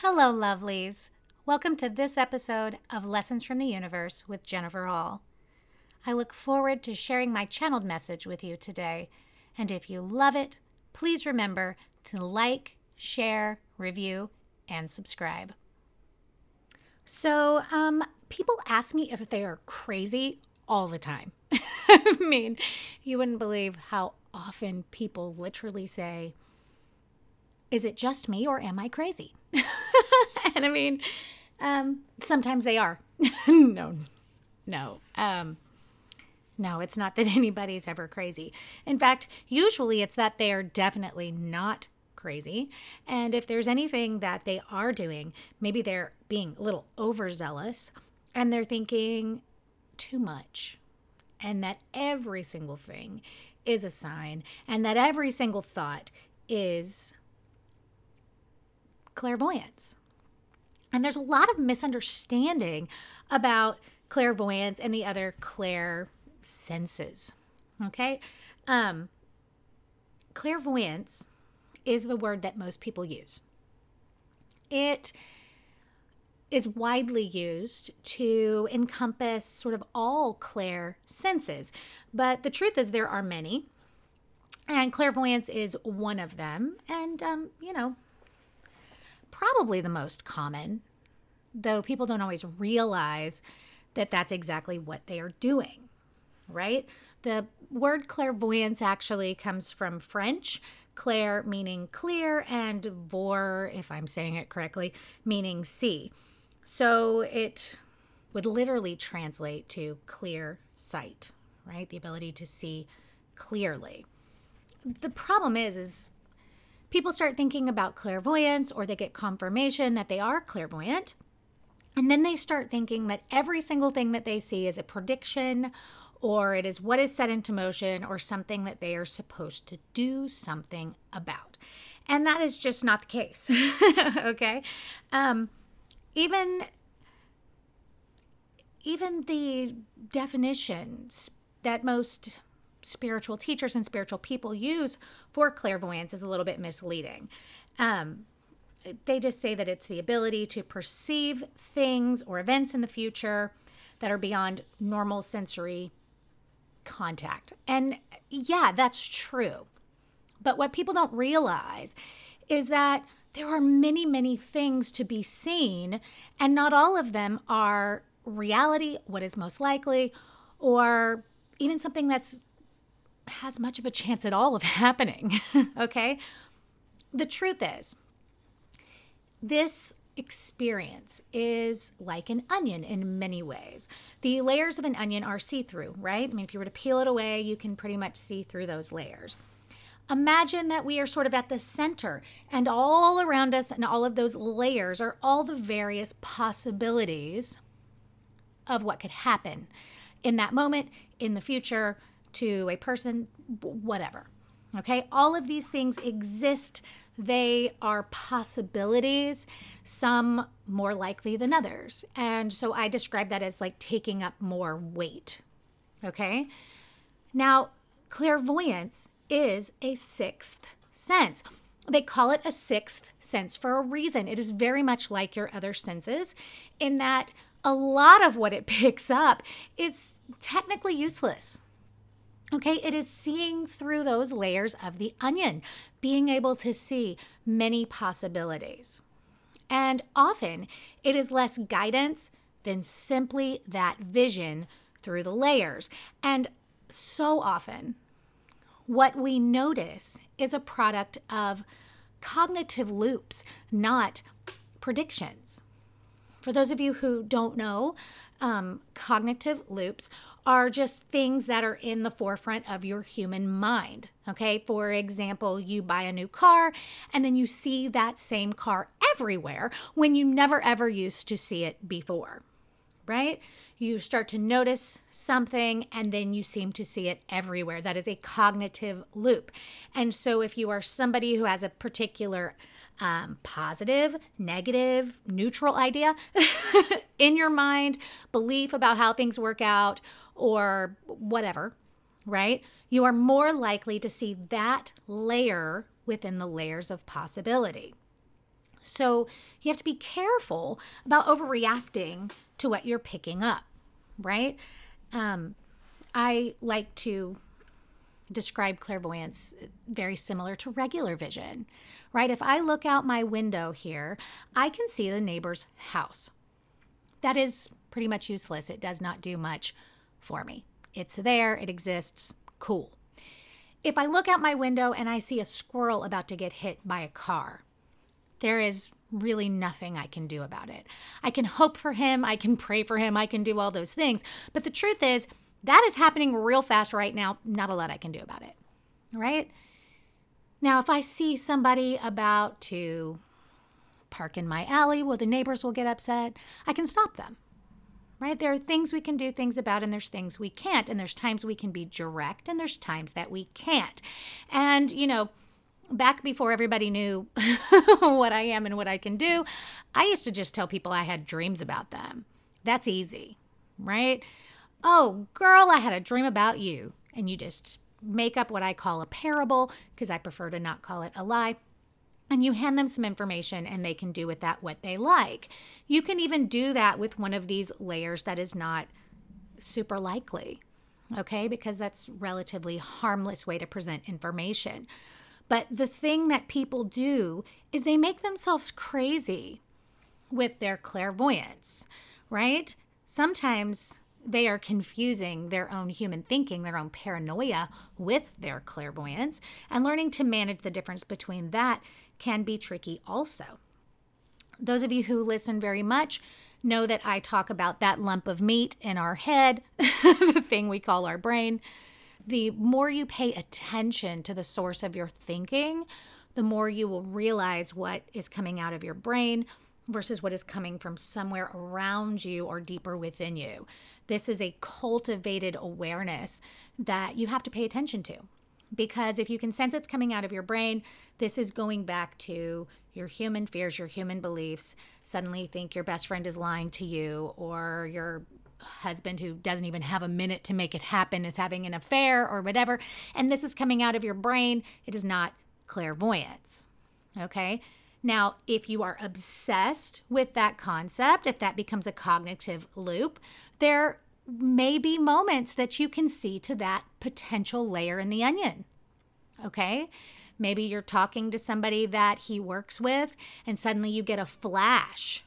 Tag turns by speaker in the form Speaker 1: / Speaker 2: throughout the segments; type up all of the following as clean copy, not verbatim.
Speaker 1: Hello, lovelies. Welcome to this episode of Lessons from the Universe with Jennifer Hall. I look forward to sharing my channeled message with you today. And if you love it, please remember to like, share, review, and subscribe. So, people ask me if they are crazy all the time. I mean, you wouldn't believe how often people literally say, "Is it just me or am I crazy?" And I mean, sometimes they are. No, it's not that anybody's ever crazy. In fact, usually it's that they are definitely not crazy. And if there's anything that they are doing, maybe they're being a little overzealous and they're thinking too much. And that every single thing is a sign, and that every single thought is clairvoyance. And there's a lot of misunderstanding about clairvoyance and the other clair senses. Okay? Clairvoyance is the word that most people use. It is widely used to encompass sort of all clair senses. But the truth is there are many. And clairvoyance is one of them. And, probably the most common, though people don't always realize that that's exactly what they are doing, right? The word clairvoyance actually comes from French, clair meaning clear, and voir, if I'm saying it correctly, meaning see. So it would literally translate to clear sight, right? The ability to see clearly. The problem is people start thinking about clairvoyance, or they get confirmation that they are clairvoyant. And then they start thinking that every single thing that they see is a prediction, or it is what is set into motion, or something that they are supposed to do something about. And that is just not the case. Okay? Even the definitions that most spiritual teachers and spiritual people use for clairvoyance is a little bit misleading. They just say that it's the ability to perceive things or events in the future that are beyond normal sensory contact. And yeah, that's true. But what people don't realize is that there are many, many things to be seen, and not all of them are reality, what is most likely, or even something that's has much of a chance at all of happening. Okay? The truth is, this experience is like an onion in many ways. The layers of an onion are see-through, right? I mean, if you were to peel it away, you can pretty much see through those layers. Imagine that we are sort of at the center, and all around us and all of those layers are all the various possibilities of what could happen in that moment, in the future, to a person, whatever. Okay? All of these things exist. They are possibilities, some more likely than others. And so I describe that as like taking up more weight. Okay? Now, clairvoyance is a sixth sense. They call it a sixth sense for a reason. It is very much like your other senses in that a lot of what it picks up is technically useless. Okay, it is seeing through those layers of the onion, being able to see many possibilities. And often it is less guidance than simply that vision through the layers. And so often, what we notice is a product of cognitive loops, not predictions. For those of you who don't know, cognitive loops are just things that are in the forefront of your human mind. Okay, for example, you buy a new car and then you see that same car everywhere when you never ever used to see it before, right? You start to notice something and then you seem to see it everywhere. That is a cognitive loop. And so if you are somebody who has a particular positive, negative, neutral idea in your mind, belief about how things work out, or whatever, right? You are more likely to see that layer within the layers of possibility. So you have to be careful about overreacting to what you're picking up, right? I like to describe clairvoyance very similar to regular vision, right? If I look out my window here, I can see the neighbor's house. That is pretty much useless. It does not do much for me. It's there, it exists, cool. If I look out my window and I see a squirrel about to get hit by a car, there is really nothing I can do about it. I can hope for him, I can pray for him, I can do all those things. But the truth is, that is happening real fast right now. Not a lot I can do about it, right? Now, if I see somebody about to park in my alley where the neighbors will get upset, I can stop them, right? There are things we can do things about, and there's things we can't. And there's times we can be direct, and there's times that we can't. And, back before everybody knew what I am and what I can do, I used to just tell people I had dreams about them. That's easy, right? Oh, girl, I had a dream about you. And you just make up what I call a parable, because I prefer to not call it a lie. And you hand them some information and they can do with that what they like. You can even do that with one of these layers that is not super likely, okay? Because that's relatively harmless way to present information. But the thing that people do is they make themselves crazy with their clairvoyance, right? Sometimes they are confusing their own human thinking, their own paranoia with their clairvoyance, and learning to manage the difference between that can be tricky also. Those of you who listen very much know that I talk about that lump of meat in our head, the thing we call our brain. The more you pay attention to the source of your thinking, the more you will realize what is coming out of your brain versus what is coming from somewhere around you or deeper within you. This is a cultivated awareness that you have to pay attention to, because if you can sense it's coming out of your brain, this is going back to your human fears, your human beliefs. Suddenly you think your best friend is lying to you, or your husband who doesn't even have a minute to make it happen is having an affair or whatever. And this is coming out of your brain. It is not clairvoyance. Okay. Now, if you are obsessed with that concept, if that becomes a cognitive loop, there may be moments that you can see to that potential layer in the onion. Okay. Maybe you're talking to somebody that he works with and suddenly you get a flash.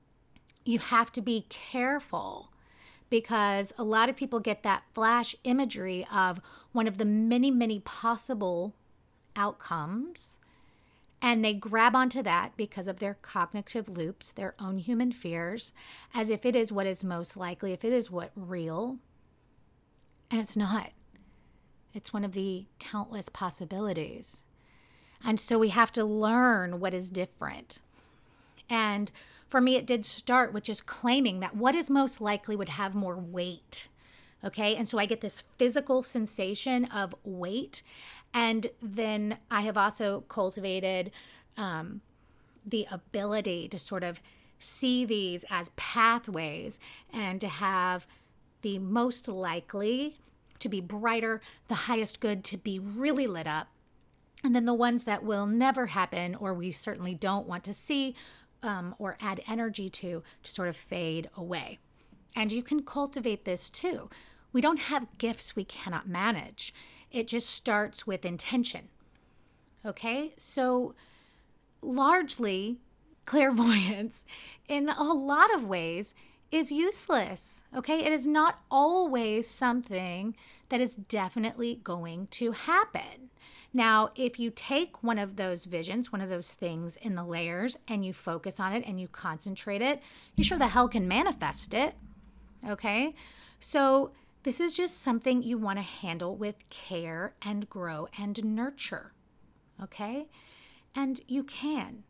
Speaker 1: You have to be careful, because a lot of people get that flash imagery of one of the many, many possible outcomes, and they grab onto that because of their cognitive loops, their own human fears, as if it is what is most likely, if it is what real. And it's not. It's one of the countless possibilities. And so we have to learn what is different. And for me, it did start with just claiming that what is most likely would have more weight. Okay. And so I get this physical sensation of weight. And then I have also cultivated the ability to sort of see these as pathways and to have the most likely to be brighter, the highest good to be really lit up. And then the ones that will never happen, or we certainly don't want to see, or add energy to sort of fade away. And you can cultivate this too. We don't have gifts we cannot manage. It just starts with intention. Okay? So largely, clairvoyance in a lot of ways is useless. Okay? It is not always something that is definitely going to happen. Now, if you take one of those visions, one of those things in the layers, and you focus on it and you concentrate it, you sure the hell can manifest it. Okay? So this is just something you want to handle with care and grow and nurture. Okay? And you can.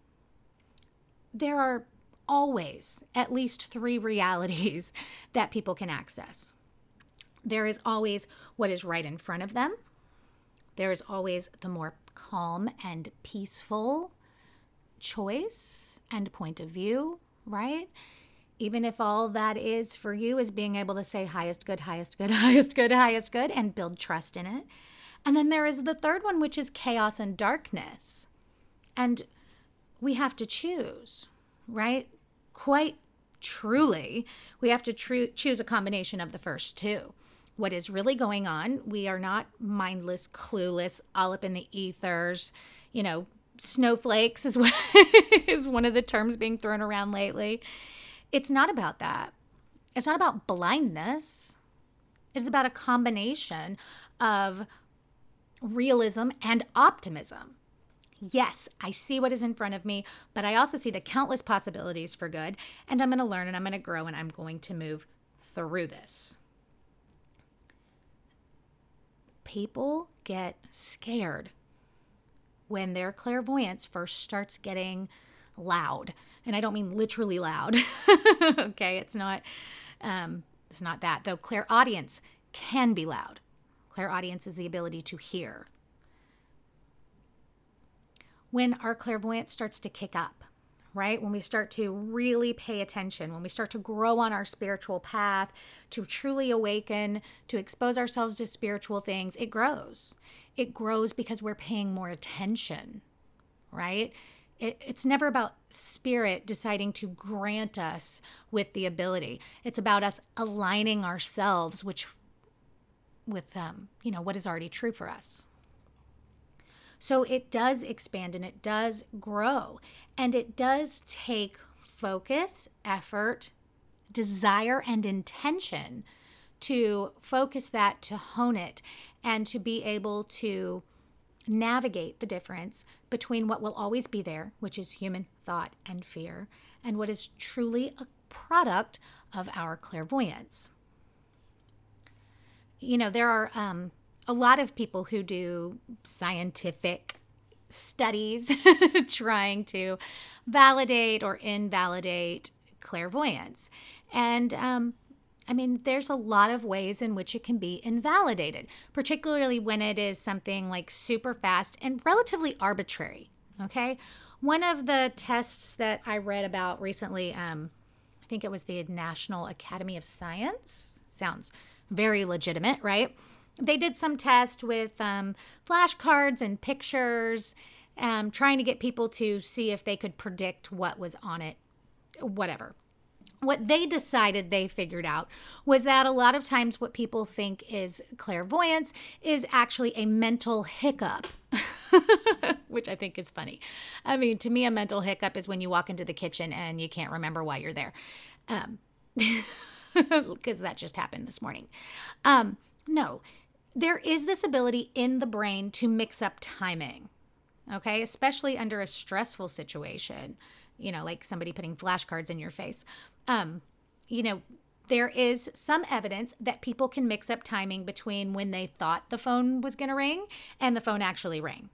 Speaker 1: There are always at least 3 realities that people can access. There is always what is right in front of them. There is always the more calm and peaceful choice and point of view, right? Even if all that is for you is being able to say highest good, highest good, highest good, highest good, and build trust in it. And then there is the third one, which is chaos and darkness. And we have to choose, right? Quite truly, we have to choose a combination of the first two. What is really going on? We are not mindless, clueless, all up in the ethers. Snowflakes is what is one of the terms being thrown around lately. It's not about that. It's not about blindness. It's about a combination of realism and optimism. Yes, I see what is in front of me, but I also see the countless possibilities for good, and I'm going to learn and I'm going to grow and I'm going to move through this. People get scared when their clairvoyance first starts getting loud. And I don't mean literally loud. Okay, it's not that. Though clairaudience can be loud. Clairaudience is the ability to hear. When our clairvoyance starts to kick up, right? When we start to really pay attention, when we start to grow on our spiritual path, to truly awaken, to expose ourselves to spiritual things, it grows. It grows because we're paying more attention, right? It's never about spirit deciding to grant us with the ability. It's about us aligning ourselves with what is already true for us. So it does expand and it does grow, and it does take focus, effort, desire, and intention to focus that, to hone it, and to be able to navigate the difference between what will always be there, which is human thought and fear, and what is truly a product of our clairvoyance. There are a lot of people who do scientific studies trying to validate or invalidate clairvoyance. And there's a lot of ways in which it can be invalidated, particularly when it is something like super fast and relatively arbitrary. Okay. One of the tests that I read about recently, I think it was the National Academy of Science. Sounds very legitimate, right? They did some test with flashcards and pictures, trying to get people to see if they could predict what was on it, whatever. What they decided they figured out was that a lot of times what people think is clairvoyance is actually a mental hiccup, which I think is funny. To me, a mental hiccup is when you walk into the kitchen and you can't remember why you're there, because that just happened this morning. No. There is this ability in the brain to mix up timing, okay? Especially under a stressful situation, like somebody putting flashcards in your face. There is some evidence that people can mix up timing between when they thought the phone was going to ring and the phone actually rang.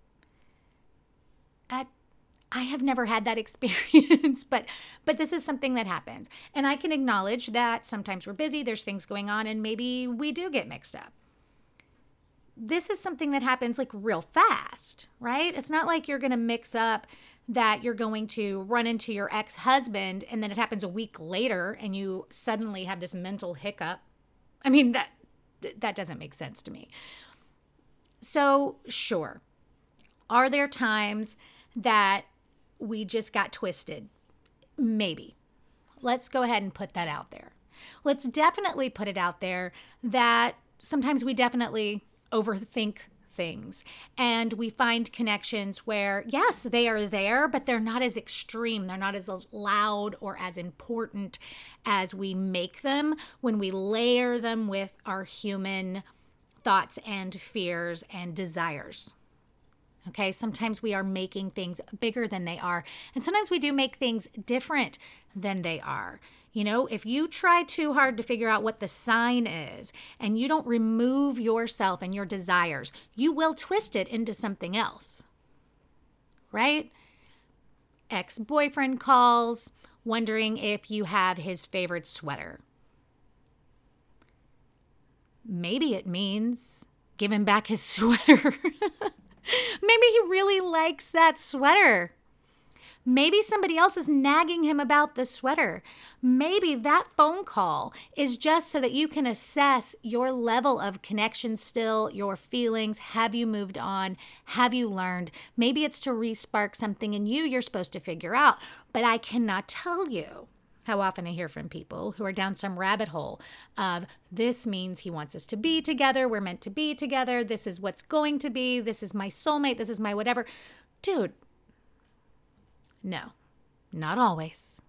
Speaker 1: I have never had that experience, but this is something that happens. And I can acknowledge that sometimes we're busy, there's things going on, and maybe we do get mixed up. This is something that happens like real fast, right? It's not like you're going to mix up that you're going to run into your ex-husband and then it happens a week later and you suddenly have this mental hiccup. That doesn't make sense to me. So, sure. Are there times that we just got twisted? Maybe. Let's go ahead and put that out there. Let's definitely put it out there that sometimes we definitely overthink things and we find connections where, yes, they are there, but they're not as extreme. They're not as loud or as important as we make them when we layer them with our human thoughts and fears and desires. Okay, sometimes we are making things bigger than they are, and sometimes we do make things different than they are. If you try too hard to figure out what the sign is and you don't remove yourself and your desires, you will twist it into something else, right? Ex-boyfriend calls, wondering if you have his favorite sweater. Maybe it means give him back his sweater. Maybe he really likes that sweater. Maybe somebody else is nagging him about the sweater. Maybe that phone call is just so that you can assess your level of connection still, your feelings. Have you moved on? Have you learned? Maybe it's to re-spark something in you you're supposed to figure out. But I cannot tell you how often I hear from people who are down some rabbit hole of this means he wants us to be together. We're meant to be together. This is what's going to be. This is my soulmate. This is my whatever. Dude. No, not always.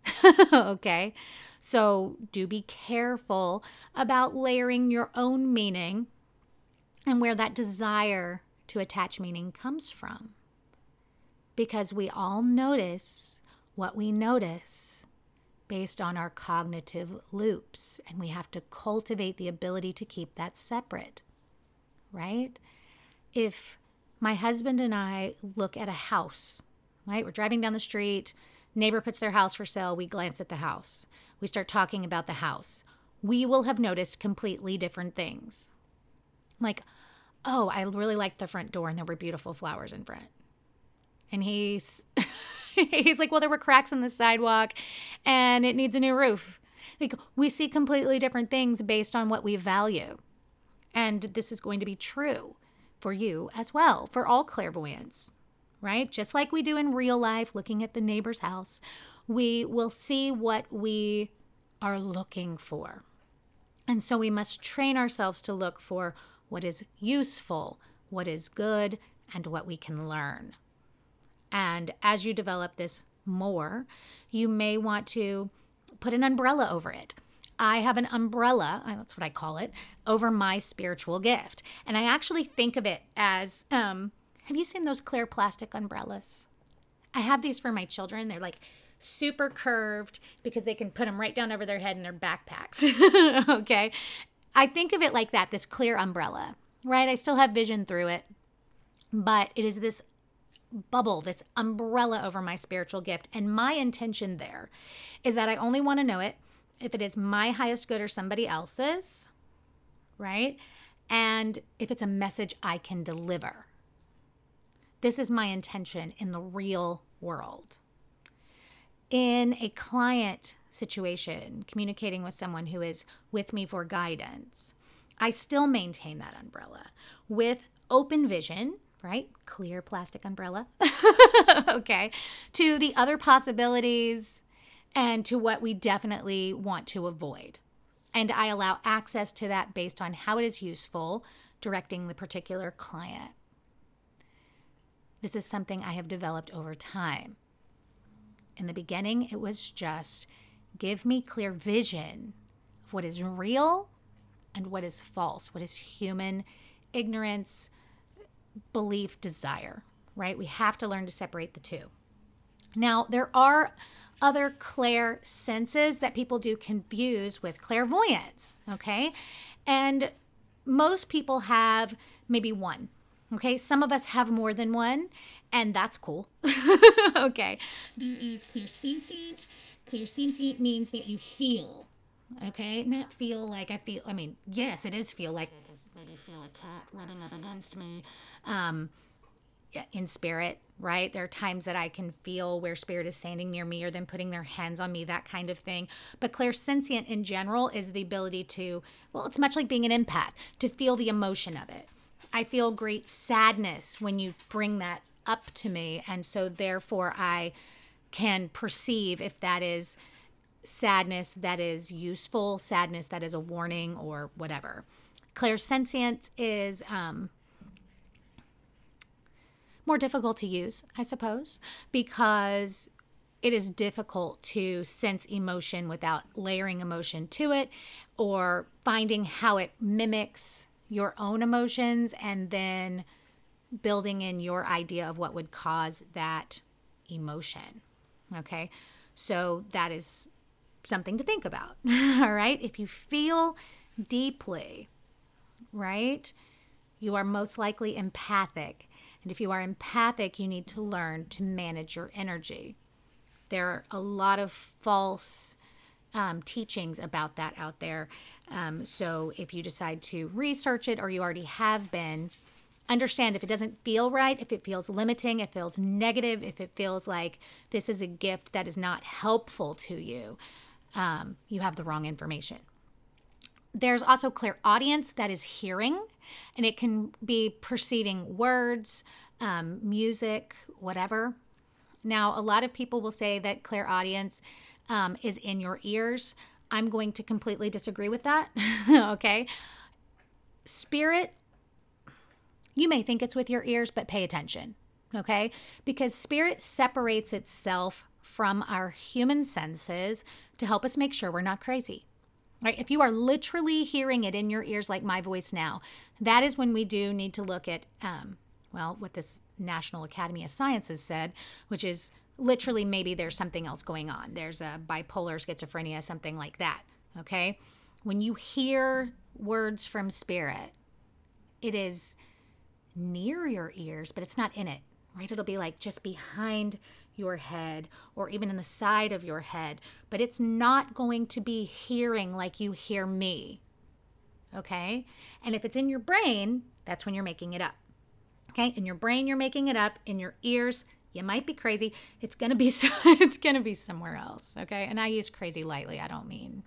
Speaker 1: Okay. So do be careful about layering your own meaning and where that desire to attach meaning comes from. Because we all notice what we notice based on our cognitive loops, and we have to cultivate the ability to keep that separate, right? If my husband and I look at a house, right? We're driving down the street, neighbor puts their house for sale, we glance at the house. We start talking about the house. We will have noticed completely different things. Like, oh, I really liked the front door and there were beautiful flowers in front. And he's like, well, there were cracks in the sidewalk and it needs a new roof. Like, we see completely different things based on what we value. And this is going to be true for you as well, for all clairvoyants. Right? Just like we do in real life, looking at the neighbor's house, we will see what we are looking for. And so we must train ourselves to look for what is useful, what is good, and what we can learn. And as you develop this more, you may want to put an umbrella over it. I have an umbrella, that's what I call it, over my spiritual gift. And I actually think of it as, have you seen those clear plastic umbrellas? I have these for my children. They're like super curved because they can put them right down over their head in their backpacks. Okay. I think of it like that, this clear umbrella, right? I still have vision through it, but it is this bubble, this umbrella over my spiritual gift. And my intention there is that I only want to know it if it is my highest good or somebody else's, right? And if it's a message I can deliver. This is my intention in the real world. In a client situation, communicating with someone who is with me for guidance, I still maintain that umbrella with open vision, right? Clear plastic umbrella, okay, to the other possibilities and to what we definitely want to avoid. And I allow access to that based on how it is useful, directing the particular client. This is something I have developed over time. In the beginning, it was just give me clear vision of what is real and what is false, what is human ignorance, belief, desire, right? We have to learn to separate the two. Now, there are other clair senses that people do confuse with clairvoyance, okay? And most people have maybe one. Okay, some of us have more than one, and that's cool. Okay. Clairsentient. Clairsentient means that you feel. Okay, not feel like I feel. I mean, yes, it is feel like I feel a cat rubbing up against me. In spirit, right? There are times that I can feel where spirit is standing near me or them putting their hands on me, that kind of thing. But clairsentient in general is the ability to, well, it's much like being an empath, to feel the emotion of it. I feel great sadness when you bring that up to me. And so therefore I can perceive if that is sadness that is useful, sadness that is a warning or whatever. Clairsentient is more difficult to use, I suppose, because it is difficult to sense emotion without layering emotion to it or finding how it mimics your own emotions and then building in your idea of what would cause that emotion. Okay, so that is something to think about. All right, if you feel deeply, right, you are most likely empathic. And if you are empathic, you need to learn to manage your energy. There are a lot of false teachings about that out there. So if you decide to research it or you already have been, understand if it doesn't feel right, if it feels limiting, if it feels negative, if it feels like this is a gift that is not helpful to you, you have the wrong information. There's also clairaudience, that is hearing, and it can be perceiving words, music, whatever. Now, a lot of people will say that clairaudience is in your ears. I'm going to completely disagree with that. Okay. Spirit, you may think it's with your ears, but pay attention. Okay. Because spirit separates itself from our human senses to help us make sure we're not crazy. Right? If you are literally hearing it in your ears, like my voice now, that is when we do need to look at, what this National Academy of Sciences said, which is literally maybe there's something else going on. There's a bipolar schizophrenia, something like that. Okay? When you hear words from spirit, it is near your ears, but it's not in it, right? It'll be like just behind your head or even in the side of your head, but it's not going to be hearing like you hear me. Okay? And if it's in your brain, that's when you're making it up. Okay? In your brain, you're making it up. In your ears, you might be crazy. It's going to be somewhere else. Okay? And I use crazy lightly. I don't mean,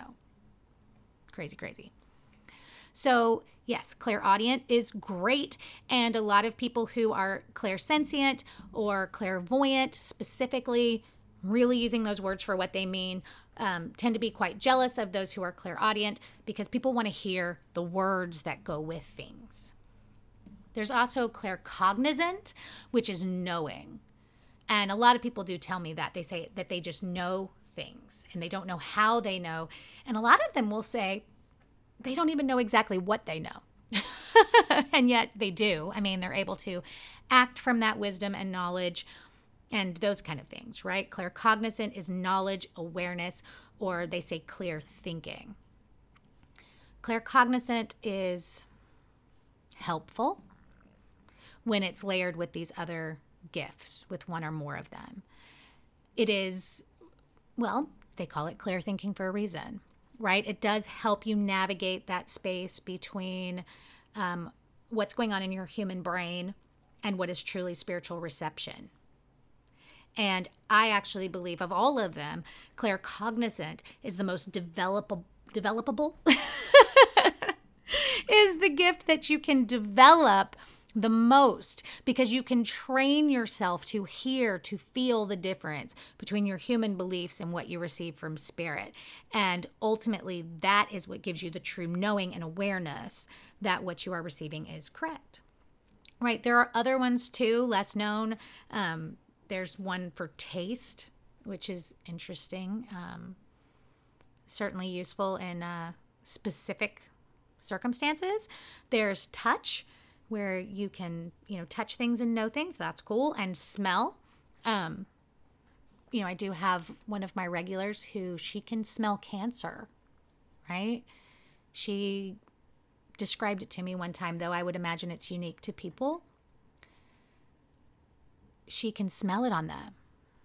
Speaker 1: crazy. So yes, clairaudient is great. And a lot of people who are clairsentient or clairvoyant, specifically really using those words for what they mean, tend to be quite jealous of those who are clairaudient because people want to hear the words that go with things. There's also claircognizant, which is knowing. And a lot of people do tell me that. They say that they just know things and they don't know how they know. And a lot of them will say, they don't even know exactly what they know. And yet they do. I mean, they're able to act from that wisdom and knowledge and those kind of things, right? Claircognizant is knowledge, awareness, or they say clear thinking. Claircognizant is helpful when it's layered with these other gifts, with one or more of them. It is, they call it clear thinking for a reason. Right? It does help you navigate that space between what's going on in your human brain and what is truly spiritual reception. And I actually believe of all of them, claircognizant is the most developable, is the gift that you can develop the most because you can train yourself to hear, to feel the difference between your human beliefs and what you receive from spirit. And ultimately, that is what gives you the true knowing and awareness that what you are receiving is correct. Right? There are other ones too, less known. There's one for taste, which is interesting. Certainly useful in specific circumstances. There's touch, where you can, touch things and know things. That's cool. And smell. I do have one of my regulars who she can smell cancer, right? She described it to me one time, though I would imagine it's unique to people. She can smell it on them.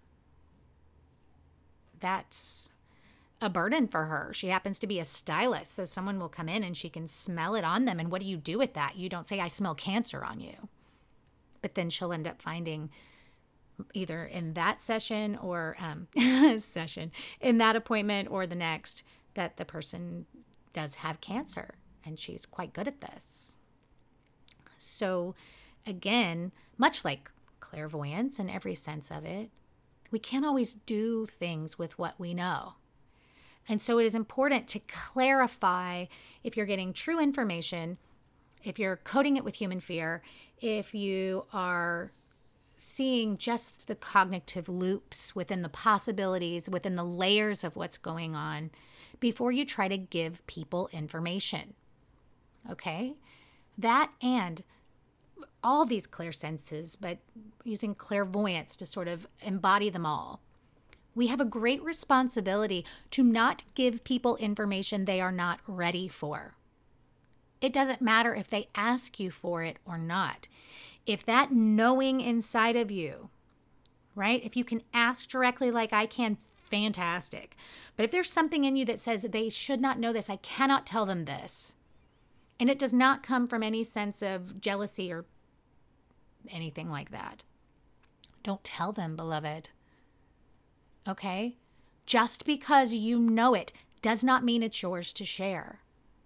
Speaker 1: That's a burden for her. She happens to be a stylist, so someone will come in and she can smell it on them. And what do you do with that? You don't say, I smell cancer on you. But then she'll end up finding either in that session or in that appointment or the next that the person does have cancer. And she's quite good at this. So again, much like clairvoyance in every sense of it, we can't always do things with what we know. And so it is important to clarify if you're getting true information, if you're coding it with human fear, if you are seeing just the cognitive loops within the possibilities, within the layers of what's going on, before you try to give people information. Okay? That and all these clear senses, but using clairvoyance to sort of embody them all. We have a great responsibility to not give people information they are not ready for. It doesn't matter if they ask you for it or not. If that knowing inside of you, right? If you can ask directly like I can, fantastic. But if there's something in you that says they should not know this, I cannot tell them this, And it does not come from any sense of jealousy or anything like that. Don't tell them, beloved. Okay? Just because you know it does not mean it's yours to share.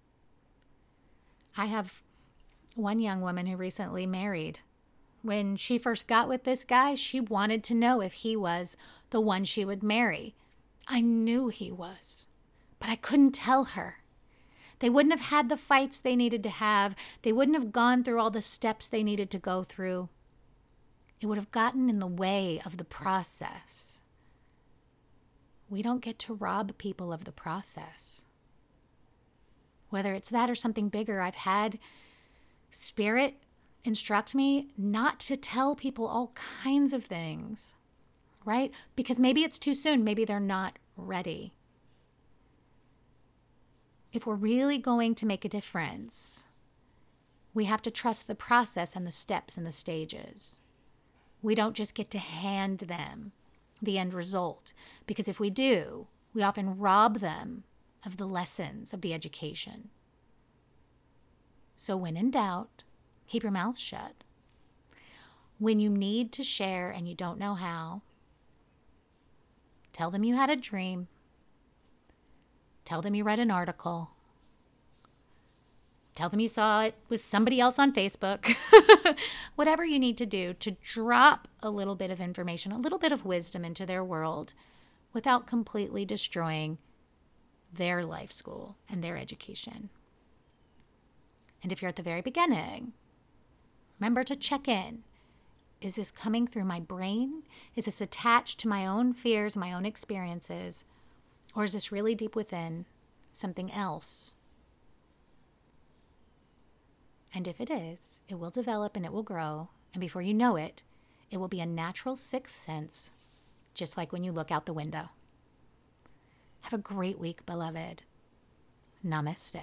Speaker 1: I have one young woman who recently married. When she first got with this guy, she wanted to know if he was the one she would marry. I knew he was, but I couldn't tell her. They wouldn't have had the fights they needed to have. They wouldn't have gone through all the steps they needed to go through. It would have gotten in the way of the process. We don't get to rob people of the process. Whether it's that or something bigger, I've had Spirit instruct me not to tell people all kinds of things, right? Because maybe it's too soon. Maybe they're not ready. If we're really going to make a difference, we have to trust the process and the steps and the stages. We don't just get to hand them the end result, because if we do, we often rob them of the lessons of the education. So when in doubt, keep your mouth shut. When you need to share and you don't know how, tell them you had a dream. Tell them you read an article. Tell them you saw it with somebody else on Facebook. Whatever you need to do to drop a little bit of information, a little bit of wisdom into their world without completely destroying their life school and their education. And if you're at the very beginning, remember to check in. Is this coming through my brain? Is this attached to my own fears, my own experiences? Or is this really deep within something else? And if it is, it will develop and it will grow. And before you know it, it will be a natural sixth sense, just like when you look out the window. Have a great week, beloved. Namaste.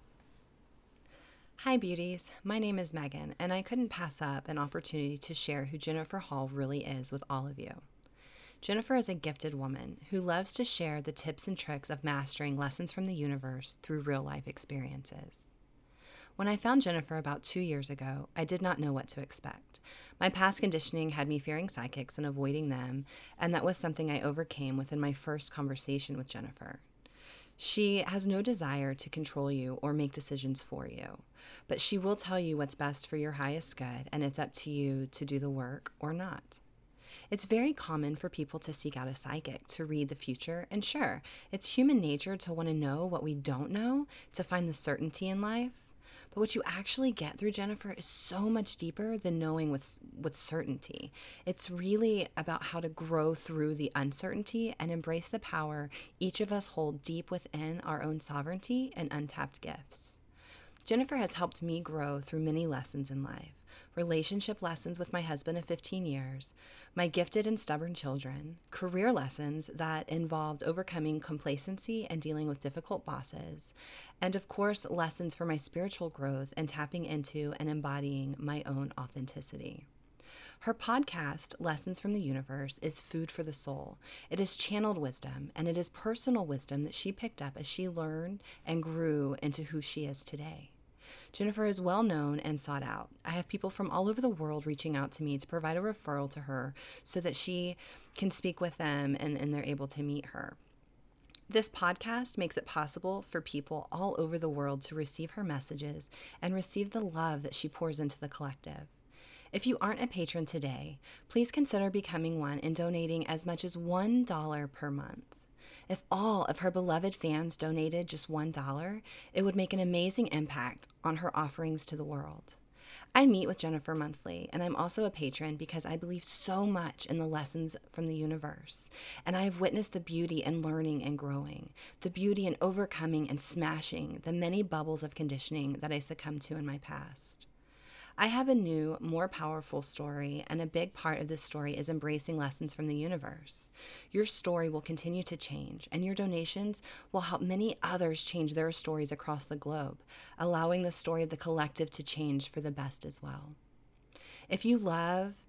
Speaker 2: Hi, beauties. My name is Megan, and I couldn't pass up an opportunity to share who Jennifer Hall really is with all of you. Jennifer is a gifted woman who loves to share the tips and tricks of mastering lessons from the universe through real-life experiences. When I found Jennifer about 2 years ago, I did not know what to expect. My past conditioning had me fearing psychics and avoiding them, and that was something I overcame within my first conversation with Jennifer. She has no desire to control you or make decisions for you, but she will tell you what's best for your highest good, and it's up to you to do the work or not. It's very common for people to seek out a psychic to read the future, and sure, it's human nature to want to know what we don't know, to find the certainty in life. But what you actually get through Jennifer is so much deeper than knowing with certainty. It's really about how to grow through the uncertainty and embrace the power each of us hold deep within our own sovereignty and untapped gifts. Jennifer has helped me grow through many lessons in life. Relationship lessons with my husband of 15 years, my gifted and stubborn children, career lessons that involved overcoming complacency and dealing with difficult bosses, and of course, lessons for my spiritual growth and tapping into and embodying my own authenticity. Her podcast, Lessons from the Universe, is food for the soul. It is channeled wisdom, and it is personal wisdom that she picked up as she learned and grew into who she is today. Jennifer is well known and sought out. I have people from all over the world reaching out to me to provide a referral to her so that she can speak with them and they're able to meet her. This podcast makes it possible for people all over the world to receive her messages and receive the love that she pours into the collective. If you aren't a patron today, please consider becoming one and donating as much as $1 per month. If all of her beloved fans donated just $1, it would make an amazing impact on her offerings to the world. I meet with Jennifer monthly, and I'm also a patron because I believe so much in the lessons from the universe. And I have witnessed the beauty in learning and growing, the beauty in overcoming and smashing the many bubbles of conditioning that I succumbed to in my past. I have a new, more powerful story, and a big part of this story is embracing lessons from the universe. Your story will continue to change, and your donations will help many others change their stories across the globe, allowing the story of the collective to change for the best as well. If you love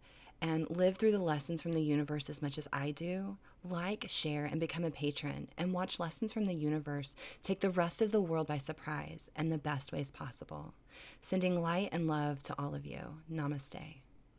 Speaker 2: and live through the lessons from the universe as much as I do, like, share, and become a patron, and watch lessons from the universe take the rest of the world by surprise in the best ways possible. Sending light and love to all of you. Namaste.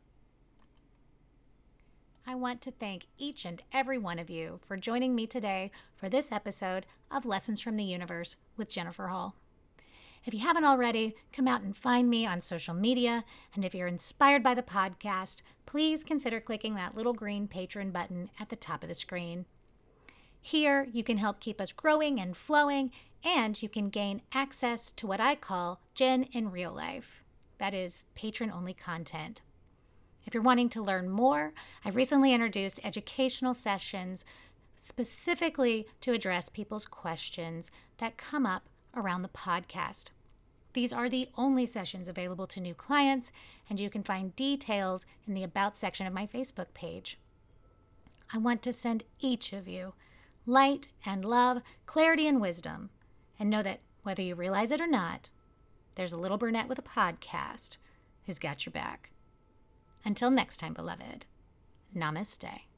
Speaker 1: I want to thank each and every one of you for joining me today for this episode of Lessons from the Universe with Jennifer Hall. If you haven't already, come out and find me on social media, and if you're inspired by the podcast, please consider clicking that little green patron button at the top of the screen. Here, you can help keep us growing and flowing, and you can gain access to what I call Jen in Real Life. That is patron-only content. If you're wanting to learn more, I recently introduced educational sessions specifically to address people's questions that come up around the podcast. These are the only sessions available to new clients, and you can find details in the About section of my Facebook page. I want to send each of you light and love, clarity and wisdom, and know that whether you realize it or not, there's a little brunette with a podcast who's got your back. Until next time, beloved, namaste.